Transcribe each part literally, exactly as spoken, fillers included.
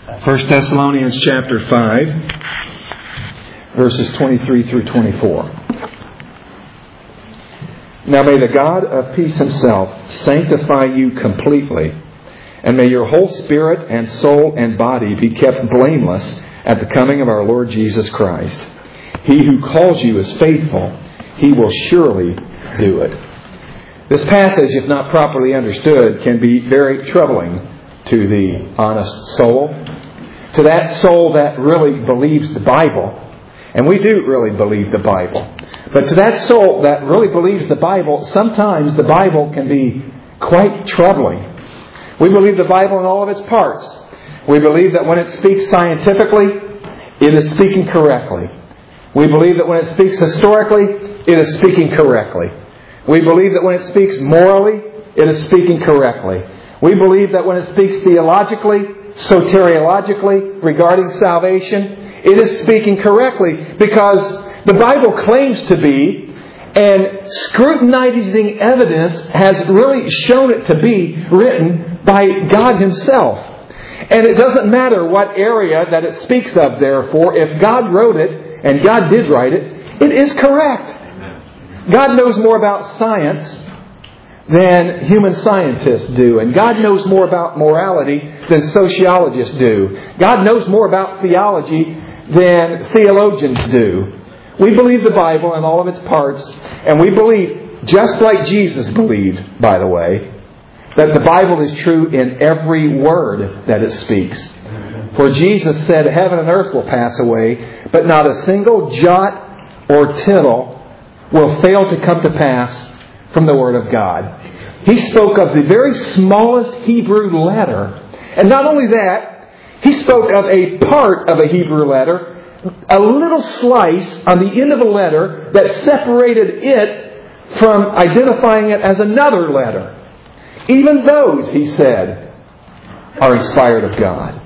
First Thessalonians chapter five, verses twenty-three through twenty-four. Now may the God of peace himself sanctify you completely, and may your whole spirit and soul and body be kept blameless at the coming of our Lord Jesus Christ. He who calls you is faithful. He will surely do it. This passage, if not properly understood, can be very troubling to the honest soul, to that soul that really believes the Bible. And we do really believe the Bible. But to that soul that really believes the Bible, sometimes the Bible can be quite troubling. We believe the Bible in all of its parts. We believe that when it speaks scientifically, it is speaking correctly. We believe that when it speaks historically, it is speaking correctly. We believe that when it speaks morally, it is speaking correctly. We believe that when it speaks theologically, soteriologically, regarding salvation, it is speaking correctly because the Bible claims to be, and scrutinizing evidence has really shown it to be written by God Himself. And it doesn't matter what area that it speaks of, therefore, if God wrote it, and God did write it, it is correct. God knows more about science than human scientists do. And God knows more about morality than sociologists do. God knows more about theology than theologians do. We believe the Bible in all of its parts. And we believe, just like Jesus believed, by the way, that the Bible is true in every word that it speaks. For Jesus said, heaven and earth will pass away, but not a single jot or tittle will fail to come to pass from the Word of God. He spoke of the very smallest Hebrew letter. And not only that, He spoke of a part of a Hebrew letter, a little slice on the end of a letter that separated it from identifying it as another letter. Even those, He said, are inspired of God.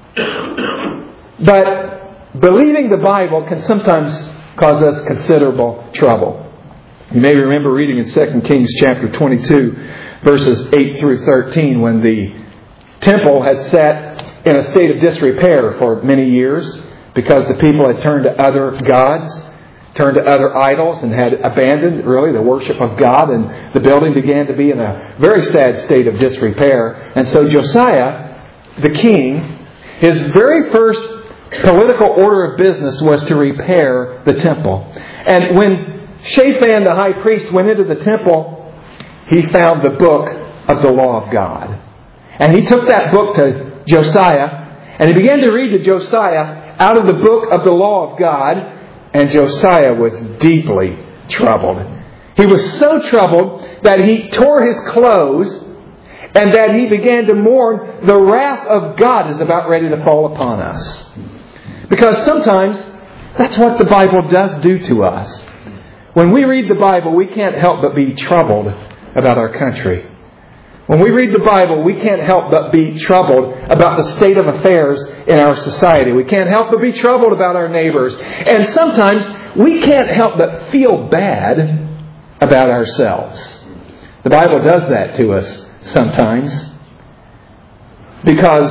But believing the Bible can sometimes cause us considerable trouble. You may remember reading in Second Kings chapter twenty-two, verses eight through thirteen, when the temple had sat in a state of disrepair for many years because the people had turned to other gods, turned to other idols, and had abandoned really the worship of God, and the building began to be in a very sad state of disrepair. And so Josiah, the king, his very first political order of business was to repair the temple. And when Shaphan, the high priest, went into the temple, he found the book of the law of God. And he took that book to Josiah, and he began to read to Josiah out of the book of the law of God, and Josiah was deeply troubled. He was so troubled that he tore his clothes, and that he began to mourn, the wrath of God is about ready to fall upon us. Because sometimes that's what the Bible does do to us. When we read the Bible, we can't help but be troubled about our country. When we read the Bible, we can't help but be troubled about the state of affairs in our society. We can't help but be troubled about our neighbors. And sometimes we can't help but feel bad about ourselves. The Bible does that to us sometimes, because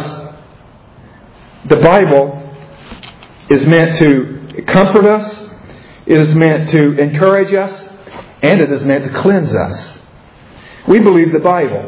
the Bible is meant to comfort us. It is meant to encourage us, and it is meant to cleanse us. We believe the Bible.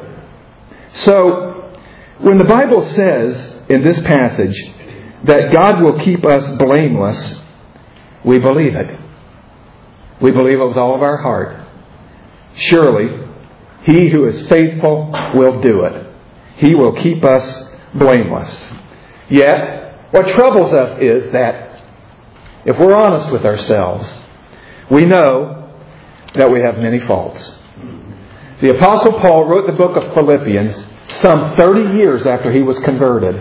So, when the Bible says in this passage that God will keep us blameless, we believe it. We believe it with all of our heart. Surely, He who is faithful will do it. He will keep us blameless. Yet, what troubles us is that if we're honest with ourselves, we know that we have many faults. The Apostle Paul wrote the book of Philippians some thirty years after he was converted.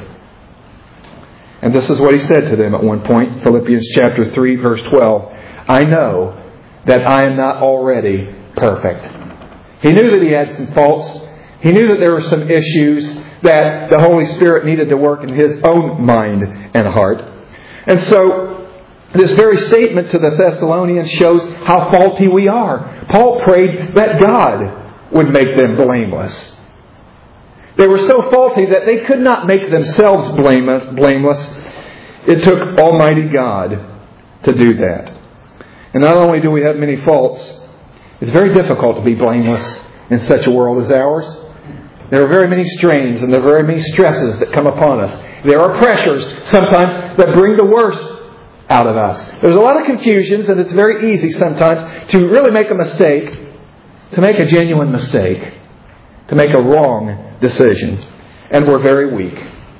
And this is what he said to them at one point, Philippians chapter three, verse twelve. I know that I am not already perfect. He knew that he had some faults. He knew that there were some issues that the Holy Spirit needed to work in his own mind and heart. And so, this very statement to the Thessalonians shows how faulty we are. Paul prayed that God would make them blameless. They were so faulty that they could not make themselves blameless. It took Almighty God to do that. And not only do we have many faults, it's very difficult to be blameless in such a world as ours. There are very many strains and there are very many stresses that come upon us. There are pressures sometimes that bring the worst out of us. There's a lot of confusions, and it's very easy sometimes to really make a mistake, to make a genuine mistake, to make a wrong decision. And we're very weak.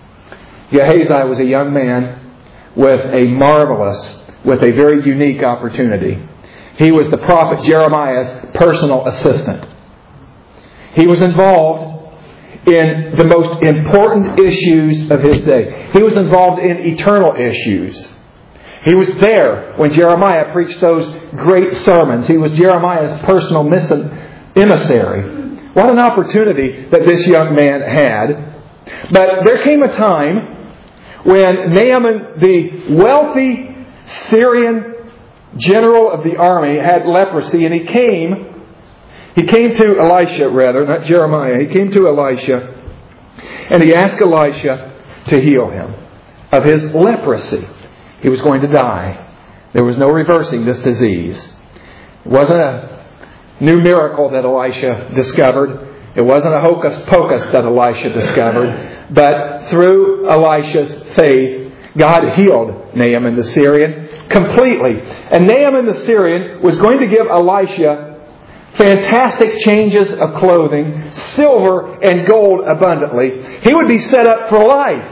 Gehazi was a young man with a marvelous, with a very unique opportunity. He was the prophet Jeremiah's personal assistant. He was involved in the most important issues of his day. He was involved in eternal issues. He was there when Jeremiah preached those great sermons. He was Jeremiah's personal emissary. What an opportunity that this young man had. But there came a time when Naaman, the wealthy Syrian general of the army, had leprosy, and he came He came to Elisha, rather, not Jeremiah. He came to Elisha, and he asked Elisha to heal him of his leprosy. He was going to die. There was no reversing this disease. It wasn't a new miracle that Elisha discovered. It wasn't a hocus pocus that Elisha discovered. But through Elisha's faith, God healed Naaman the Syrian completely. And Naaman the Syrian was going to give Elisha fantastic changes of clothing, silver and gold abundantly. He would be set up for life.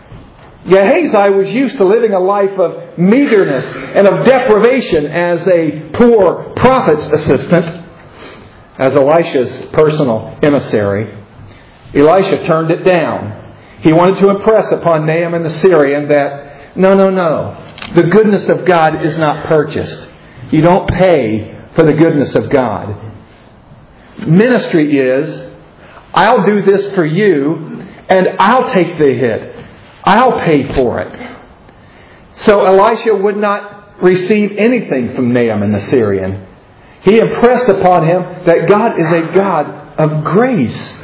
Gehazi was used to living a life of meagerness and of deprivation as a poor prophet's assistant, as Elisha's personal emissary. Elisha turned it down. He wanted to impress upon Naaman the Syrian that, no, no, no. The goodness of God is not purchased. You don't pay for the goodness of God. Ministry is, I'll do this for you, and I'll take the hit. I'll pay for it. So Elisha would not receive anything from Naaman the Syrian. He impressed upon him that God is a God of grace.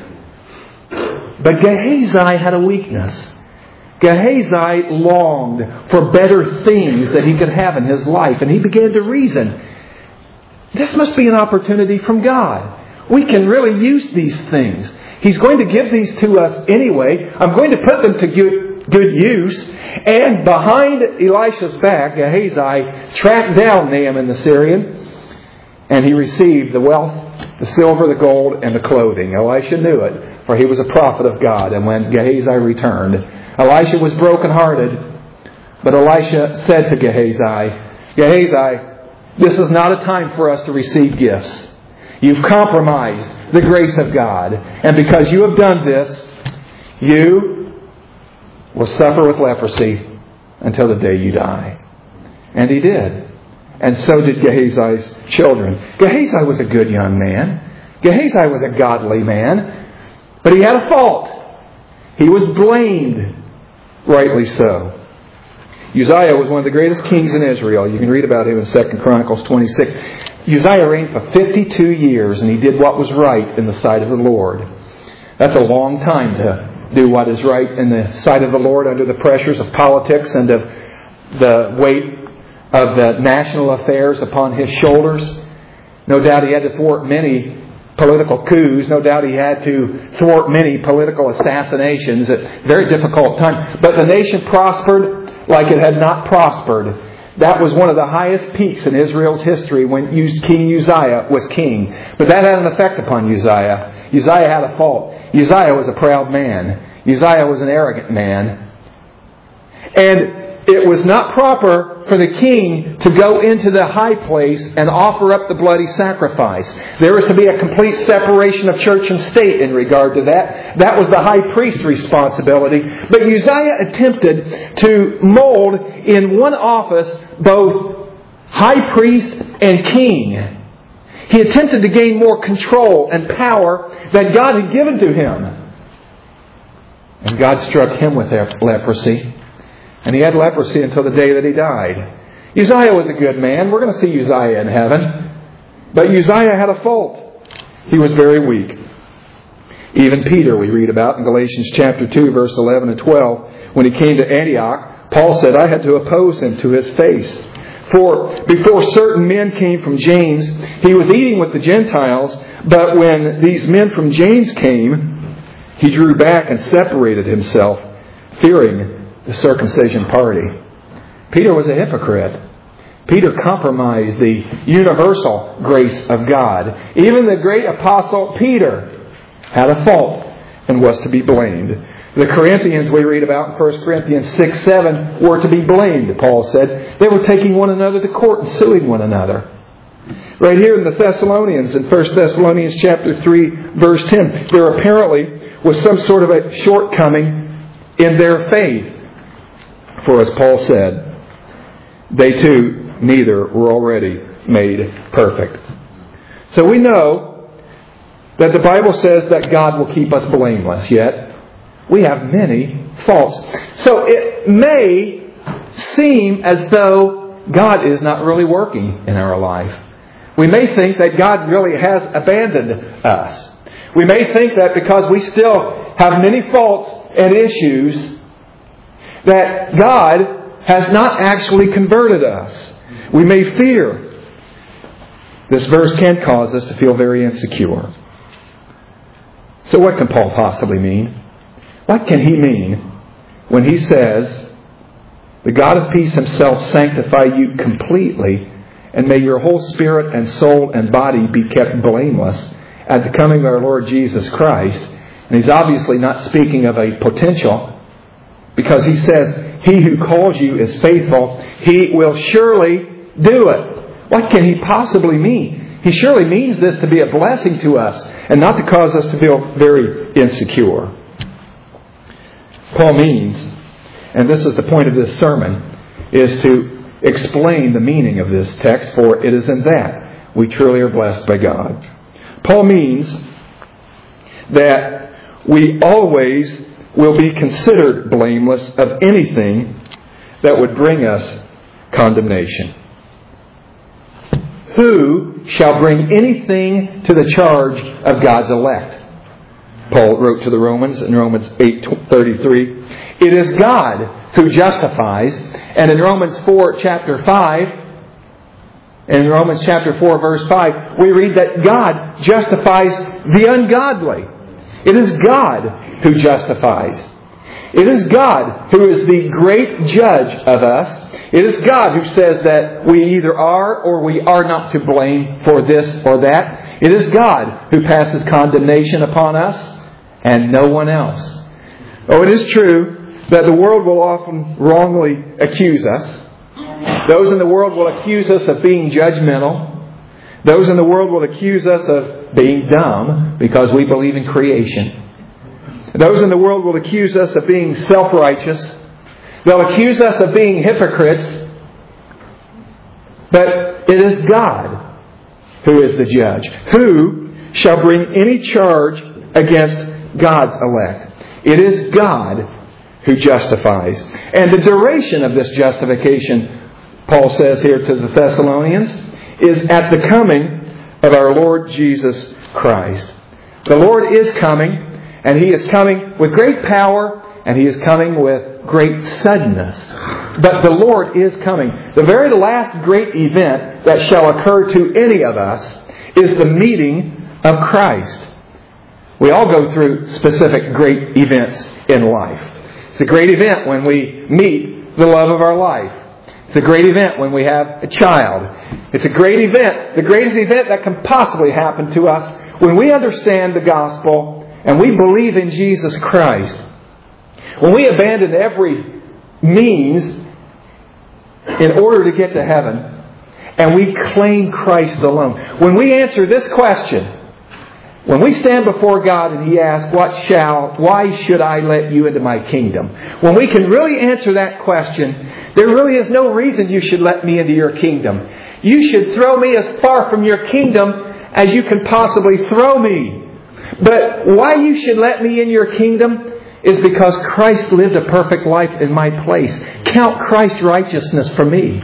But Gehazi had a weakness. Gehazi longed for better things that he could have in his life. And he began to reason, this must be an opportunity from God. We can really use these things. He's going to give these to us anyway. I'm going to put them to good, good use. And behind Elisha's back, Gehazi tracked down Naaman the Syrian. And he received the wealth, the silver, the gold, and the clothing. Elisha knew it, for he was a prophet of God. And when Gehazi returned, Elisha was brokenhearted. But Elisha said to Gehazi, Gehazi, this is not a time for us to receive gifts. You've compromised the grace of God. And because you have done this, you will suffer with leprosy until the day you die. And he did. And so did Gehazi's children. Gehazi was a good young man. Gehazi was a godly man. But he had a fault. He was blamed. Rightly so. Uzziah was one of the greatest kings in Israel. You can read about him in Second Chronicles twenty-six. Uzziah reigned for fifty-two years, and he did what was right in the sight of the Lord. That's a long time to do what is right in the sight of the Lord under the pressures of politics and of the weight of the national affairs upon his shoulders. No doubt he had to thwart many political coups. No doubt he had to thwart many political assassinations at very difficult times. But the nation prospered like it had not prospered. That was one of the highest peaks in Israel's history when King Uzziah was king. But that had an effect upon Uzziah. Uzziah had a fault. Uzziah was a proud man. Uzziah was an arrogant man. And it was not proper for the king to go into the high place and offer up the bloody sacrifice. There was to be a complete separation of church and state in regard to that. That was the high priest's responsibility. But Uzziah attempted to mold in one office both high priest and king. He attempted to gain more control and power that God had given to him. And God struck him with leprosy. And he had leprosy until the day that he died. Uzziah was a good man. We're going to see Uzziah in heaven. But Uzziah had a fault. He was very weak. Even Peter, we read about in Galatians chapter two, verse eleven and twelve, when he came to Antioch, Paul said, I had to oppose him to his face. For before certain men came from James, he was eating with the Gentiles, but when these men from James came, he drew back and separated himself, fearing the circumcision party. Peter was a hypocrite. Peter compromised the universal grace of God. Even the great apostle Peter had a fault and was to be blamed. The Corinthians we read about in First Corinthians six seven were to be blamed, Paul said. They were taking one another to court and suing one another. Right here in the Thessalonians, in First Thessalonians chapter three, verse ten, there apparently was some sort of a shortcoming in their faith. For as Paul said, they too neither were already made perfect. So we know that the Bible says that God will keep us blameless, yet we have many faults. So it may seem as though God is not really working in our life. We may think that God really has abandoned us. We may think that because we still have many faults and issues, that God has not actually converted us. We may fear. This verse can cause us to feel very insecure. So what can Paul possibly mean? What can he mean when he says, the God of peace himself sanctify you completely, and may your whole spirit and soul and body be kept blameless at the coming of our Lord Jesus Christ? And he's obviously not speaking of a potential, because he says, he who calls you is faithful. He will surely do it. What can he possibly mean? He surely means this to be a blessing to us and not to cause us to feel very insecure. Paul means, and this is the point of this sermon, is to explain the meaning of this text, for it is in that we truly are blessed by God. Paul means that we always will be considered blameless of anything that would bring us condemnation. Who shall bring anything to the charge of God's elect? Paul wrote to the Romans in Romans eight thirty-three. It is God who justifies. And in Romans four, chapter five, in Romans chapter four, verse five, we read that God justifies the ungodly. It is God who justifies. It is God who is the great judge of us. It is God who says that we either are or we are not to blame for this or that. It is God who passes condemnation upon us and no one else. Oh, it is true that the world will often wrongly accuse us. Those in the world will accuse us of being judgmental. Those in the world will accuse us of being dumb because we believe in creation. Those in the world will accuse us of being self-righteous. They'll accuse us of being hypocrites. But it is God who is the judge. Who shall bring any charge against God's elect? It is God who justifies. And the duration of this justification, Paul says here to the Thessalonians, is at the coming of our Lord Jesus Christ. The Lord is coming, and He is coming with great power, and He is coming with great suddenness. But the Lord is coming. The very last great event that shall occur to any of us is the meeting of Christ. We all go through specific great events in life. It's a great event when we meet the love of our life. It's a great event when we have a child. It's a great event, the greatest event that can possibly happen to us when we understand the gospel and we believe in Jesus Christ. When we abandon every means in order to get to heaven and we claim Christ alone. When we answer this question, when we stand before God and He asks, "What shall, why should I let you into my kingdom?" When we can really answer that question, there really is no reason you should let me into your kingdom. You should throw me as far from your kingdom as you can possibly throw me. But why you should let me in your kingdom is because Christ lived a perfect life in my place. Count Christ's righteousness for me.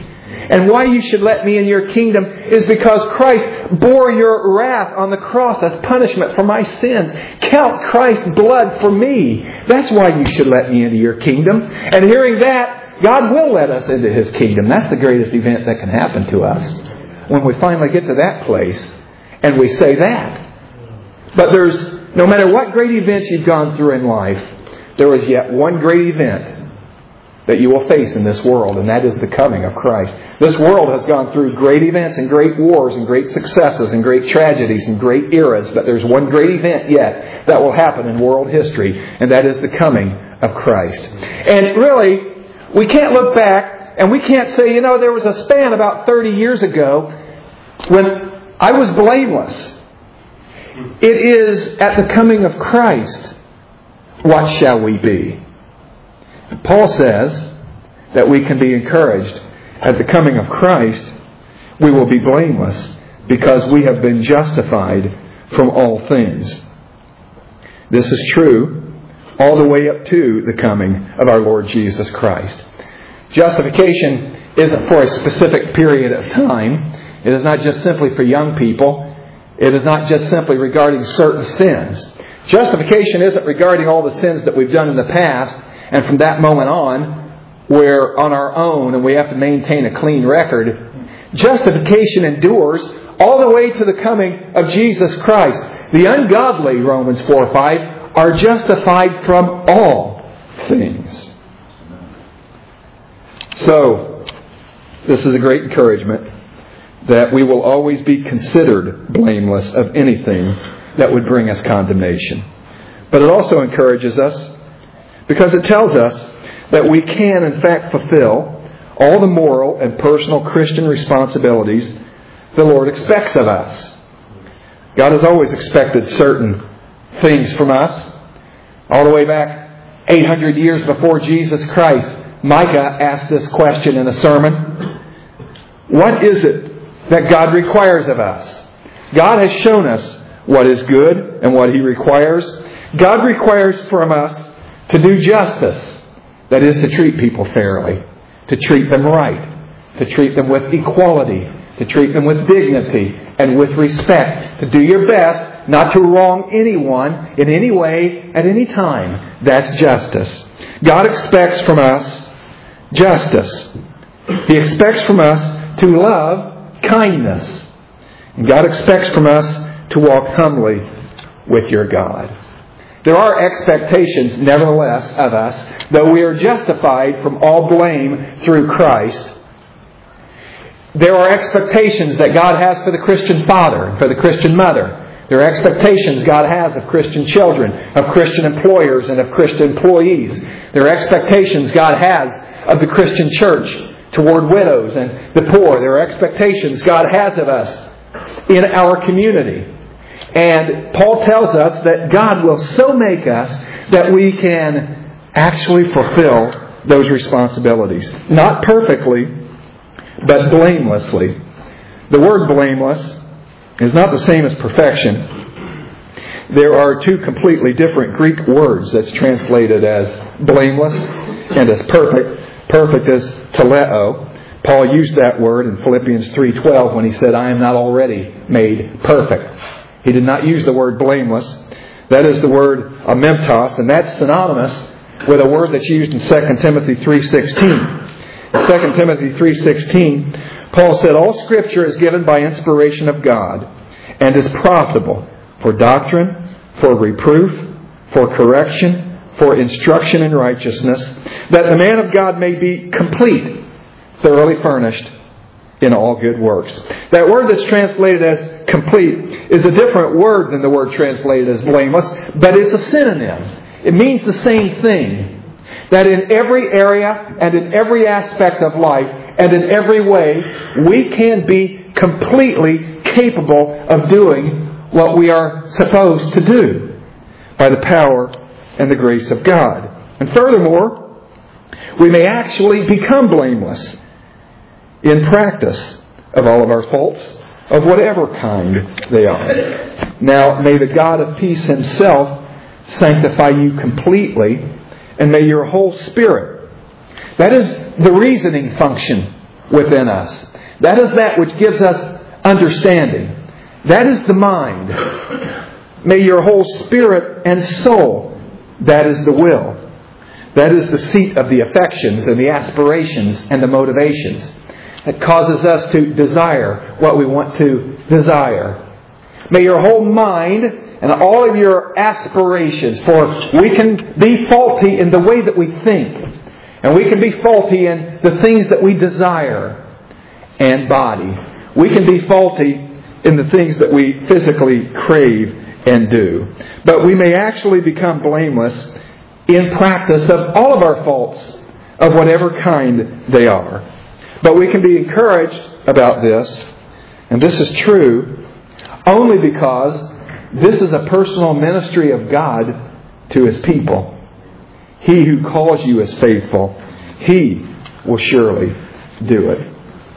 And why you should let me in your kingdom is because Christ bore your wrath on the cross as punishment for my sins. Count Christ's blood for me. That's why you should let me into your kingdom. And hearing that, God will let us into His kingdom. That's the greatest event that can happen to us. When we finally get to that place and we say that. But there's, no matter what great events you've gone through in life, there is yet one great event that you will face in this world, and that is the coming of Christ. This world has gone through great events and great wars and great successes and great tragedies and great eras, but there's one great event yet that will happen in world history, and that is the coming of Christ. And really, we can't look back and we can't say, you know, there was a span about thirty years ago when I was blameless. It is at the coming of Christ. What shall we be? Paul says that we can be encouraged. At the coming of Christ, we will be blameless because we have been justified from all things. This is true all the way up to the coming of our Lord Jesus Christ. Justification isn't for a specific period of time. It is not just simply for young people. It is not just simply regarding certain sins. Justification isn't regarding all the sins that we've done in the past, and from that moment on, we're on our own and we have to maintain a clean record. Justification endures all the way to the coming of Jesus Christ. The ungodly, Romans four five, are justified from all things. So, this is a great encouragement that we will always be considered blameless of anything that would bring us condemnation. But it also encourages us because it tells us that we can, in fact, fulfill all the moral and personal Christian responsibilities the Lord expects of us. God has always expected certain things from us. All the way back eight hundred years before Jesus Christ, Micah asked this question in a sermon. What is it that God requires of us? God has shown us what is good and what He requires. God requires from us to do justice. That is, to treat people fairly, to treat them right, to treat them with equality, to treat them with dignity and with respect, to do your best not to wrong anyone in any way at any time. That's justice. God expects from us justice. He expects from us to love kindness. And God expects from us to walk humbly with your God. There are expectations, nevertheless, of us, though we are justified from all blame through Christ. There are expectations that God has for the Christian father and for the Christian mother. There are expectations God has of Christian children, of Christian employers, and of Christian employees. There are expectations God has of the Christian church toward widows and the poor. There are expectations God has of us in our community. And Paul tells us that God will so make us that we can actually fulfill those responsibilities. Not perfectly, but blamelessly. The word blameless is not the same as perfection. There are two completely different Greek words that's translated as blameless and as perfect. Perfect is teleo. Paul used that word in Philippians three twelve when he said, I am not already made perfect. He did not use the word blameless. That is the word amemptos, and that's synonymous with a word that's used in Second Timothy three sixteen. In Second Timothy three sixteen, Paul said, all Scripture is given by inspiration of God and is profitable for doctrine, for reproof, for correction, for instruction in righteousness, that the man of God may be complete, thoroughly furnished in all good works. That word that's translated as complete is a different word than the word translated as blameless, but it's a synonym. It means the same thing. That in every area and in every aspect of life and in every way, we can be completely capable of doing what we are supposed to do by the power and the grace of God. And furthermore, we may actually become blameless in practice of all of our faults, of whatever kind they are. Now, may the God of peace Himself sanctify you completely, and may your whole spirit, that is the reasoning function within us. That is that which gives us understanding. That is the mind. May your whole spirit and soul, that is the will. That is the seat of the affections and the aspirations and the motivations. That causes us to desire what we want to desire. May your whole mind and all of your aspirations, for we can be faulty in the way that we think. And we can be faulty in the things that we desire and body. We can be faulty in the things that we physically crave and do. But we may actually become blameless in practice of all of our faults, of whatever kind they are. But we can be encouraged about this, and this is true, only because this is a personal ministry of God to His people. He who calls you is faithful. He will surely do it.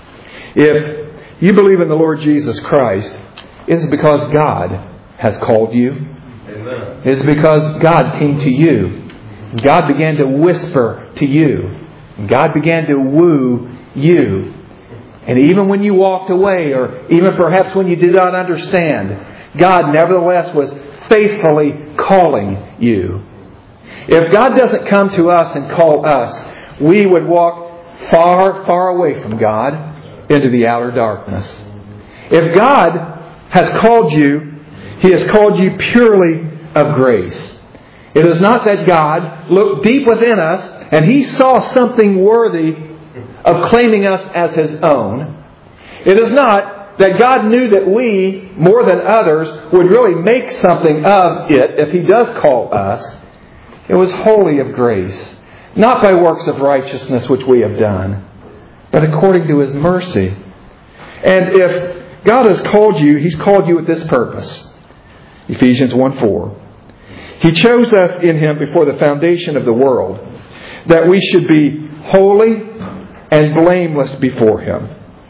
If you believe in the Lord Jesus Christ, it is because God has called you. Amen. It is because God came to you. God began to whisper to you. God began to woo you. And even when you walked away, or even perhaps when you did not understand, God nevertheless was faithfully calling you. If God doesn't come to us and call us, we would walk far, far away from God into the outer darkness. If God has called you, He has called you purely of grace. It is not that God looked deep within us and He saw something worthy of claiming us as His own. It is not that God knew that we, more than others, would really make something of it if He does call us. It was wholly of grace, not by works of righteousness which we have done, but according to His mercy. And if God has called you, He's called you with this purpose. Ephesians one four. He chose us in Him before the foundation of the world, that we should be holy and blameless before Him.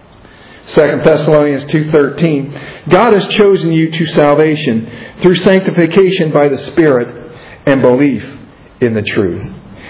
Second Thessalonians two thirteen. God has chosen you to salvation through sanctification by the Spirit and belief in the truth.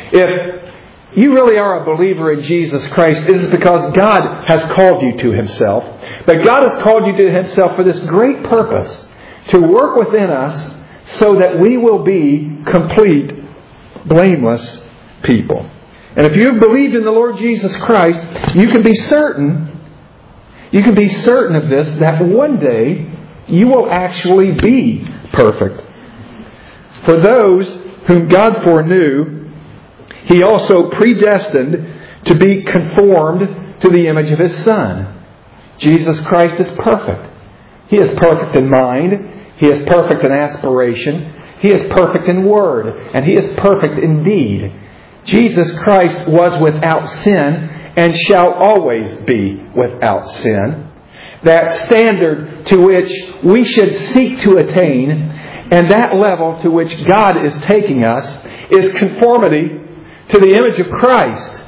If you really are a believer in Jesus Christ, it is because God has called you to Himself. But God has called you to Himself for this great purpose, to work within us so that we will be complete, blameless people. And if you have believed in the Lord Jesus Christ, you can be certain, you can be certain of this, that one day you will actually be perfect. For those whom God foreknew, He also predestined to be conformed to the image of His Son. Jesus Christ is perfect. He is perfect in mind. He is perfect in aspiration. He is perfect in word. And He is perfect in deed. Jesus Christ was without sin and shall always be without sin. That standard to which we should seek to attain, and that level to which God is taking us, is conformity to the image of Christ,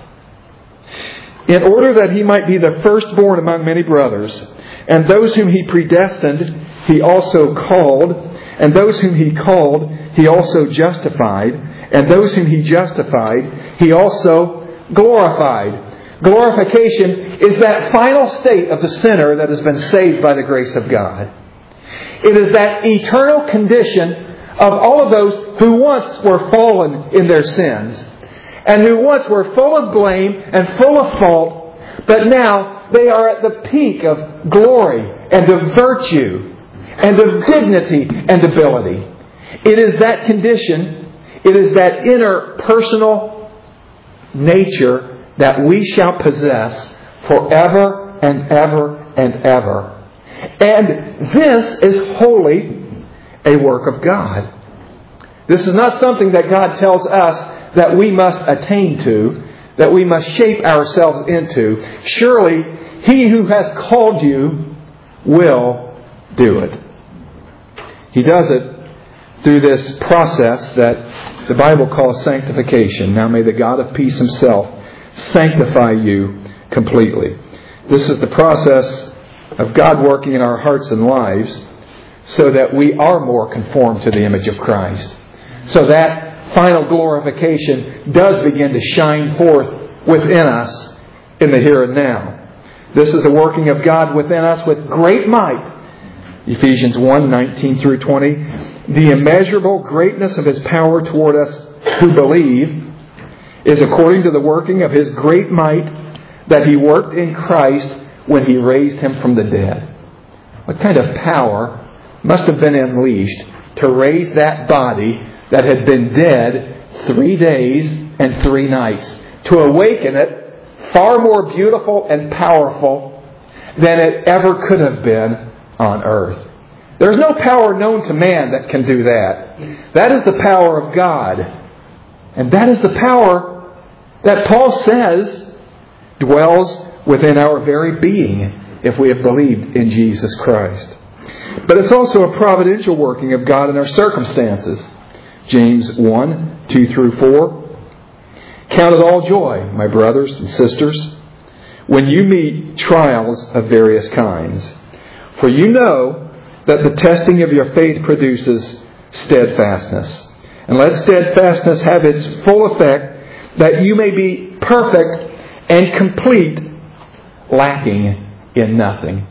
in order that He might be the firstborn among many brothers. And those whom He predestined, He also called. And those whom He called, He also justified. And those whom He justified, He also glorified. Glorification is that final state of the sinner that has been saved by the grace of God. It is that eternal condition of all of those who once were fallen in their sins, and who once were full of blame and full of fault, but now they are at the peak of glory and of virtue and of dignity and ability. It is that condition, it is that inner personal nature that we shall possess forever and ever and ever. And this is wholly a work of God. This is not something that God tells us that we must attain to, that we must shape ourselves into. Surely He who has called you will do it. He does it through this process that the Bible calls sanctification. Now may the God of peace Himself sanctify you completely. This is the process of God working in our hearts and lives so that we are more conformed to the image of Christ. So that final glorification does begin to shine forth within us in the here and now. This is a working of God within us with great might. Ephesians one, nineteen through twenty. The immeasurable greatness of His power toward us who believe is according to the working of His great might that He worked in Christ when He raised Him from the dead. What kind of power must have been unleashed to raise that body that had been dead three days and three nights, to awaken it far more beautiful and powerful than it ever could have been on earth. There's no power known to man that can do that. That is the power of God. And that is the power that Paul says dwells within our very being if we have believed in Jesus Christ. But it's also a providential working of God in our circumstances. James one, two through four. Count it all joy, my brothers and sisters, when you meet trials of various kinds. For you know that the testing of your faith produces steadfastness. And let steadfastness have its full effect, that you may be perfect and complete, lacking in nothing.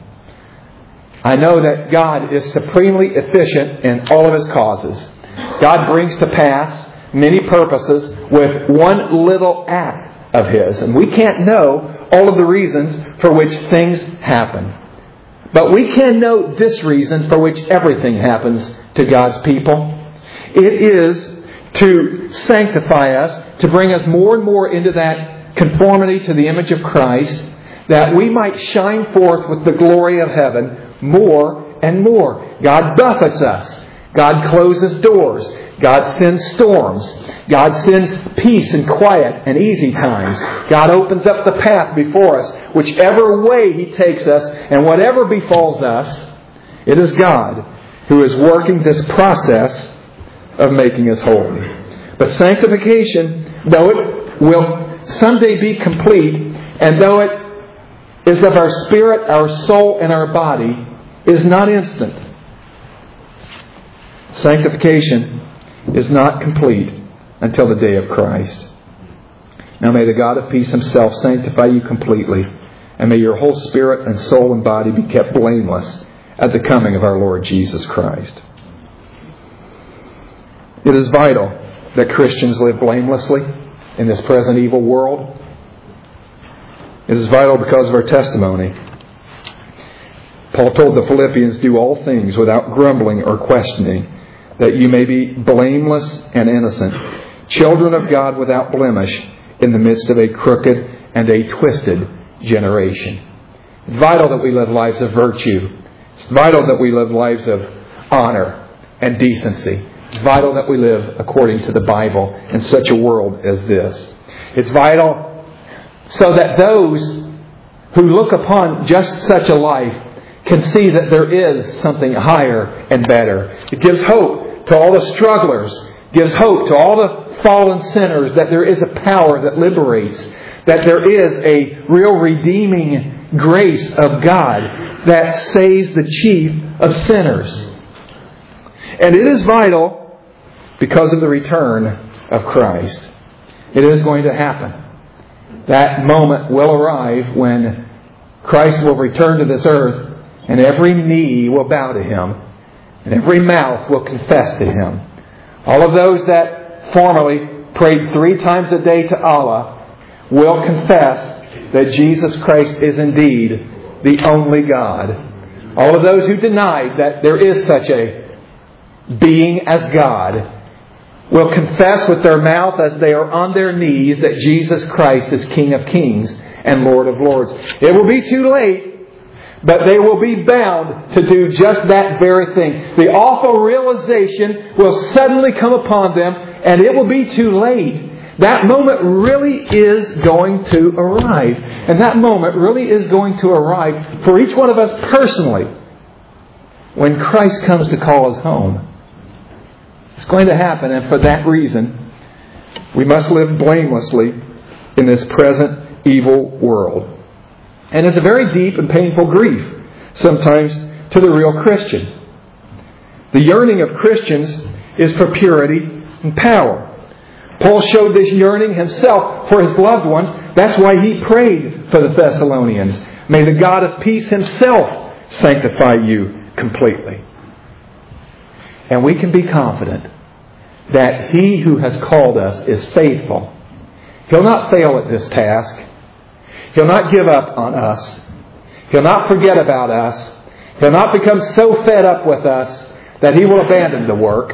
I know that God is supremely efficient in all of His causes. God brings to pass many purposes with one little act of His. And we can't know all of the reasons for which things happen. But we can know this reason for which everything happens to God's people. It is to sanctify us, to bring us more and more into that conformity to the image of Christ, that we might shine forth with the glory of heaven more and more. God buffets us. God closes doors. God sends storms. God sends peace and quiet and easy times. God opens up the path before us. Whichever way He takes us and whatever befalls us, it is God who is working this process of making us holy. But sanctification, though it will someday be complete, and though it is of our spirit, our soul, and our body, is not instant. Sanctification is not complete until the day of Christ. Now may the God of peace Himself sanctify you completely, and may your whole spirit and soul and body be kept blameless at the coming of our Lord Jesus Christ. It is vital that Christians live blamelessly in this present evil world. It is vital because of our testimony. Paul told the Philippians, do all things without grumbling or questioning, that you may be blameless and innocent, children of God without blemish, in the midst of a crooked and a twisted generation. It's vital that we live lives of virtue. It's vital that we live lives of honor and decency. It's vital that we live according to the Bible in such a world as this. It's vital so that those who look upon just such a life can see that there is something higher and better. It gives hope to all the strugglers. It gives hope to all the fallen sinners that there is a power that liberates. That there is a real redeeming grace of God that saves the chief of sinners. And it is vital because of the return of Christ. It is going to happen. That moment will arrive when Christ will return to this earth, and every knee will bow to Him, and every mouth will confess to Him. All of those that formerly prayed three times a day to Allah will confess that Jesus Christ is indeed the only God. All of those who denied that there is such a being as God will confess with their mouth as they are on their knees that Jesus Christ is King of Kings and Lord of Lords. It will be too late, but they will be bound to do just that very thing. The awful realization will suddenly come upon them, and it will be too late. That moment really is going to arrive. And that moment really is going to arrive for each one of us personally when Christ comes to call us home. It's going to happen, and for that reason, we must live blamelessly in this present evil world. And it's a very deep and painful grief, sometimes to the real Christian. The yearning of Christians is for purity and power. Paul showed this yearning himself for his loved ones. That's why he prayed for the Thessalonians. May the God of peace Himself sanctify you completely. And we can be confident that He who has called us is faithful. He'll not fail at this task. He'll not give up on us. He'll not forget about us. He'll not become so fed up with us that He will abandon the work.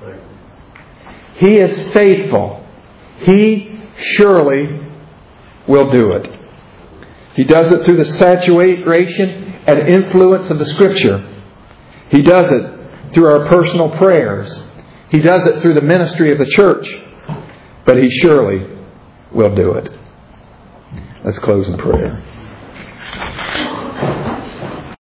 He is faithful. He surely will do it. He does it through the saturation and influence of the Scripture. He does it through our personal prayers. He does it through the ministry of the church. But He surely will do it. Let's close in prayer.